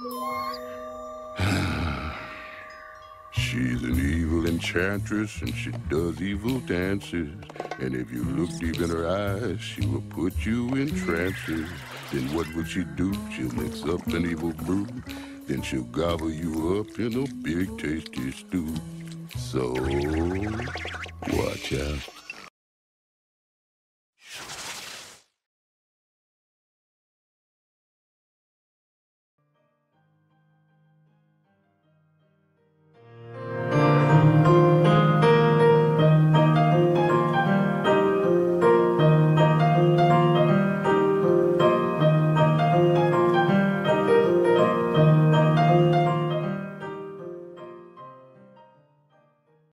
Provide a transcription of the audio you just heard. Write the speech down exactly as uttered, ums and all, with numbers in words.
She's an evil enchantress and she does evil dances. And if you look deep in her eyes, she will put you in trances. Then what will she do? She'll mix up an evil brew. Then she'll gobble you up in a big tasty stew. So, watch out.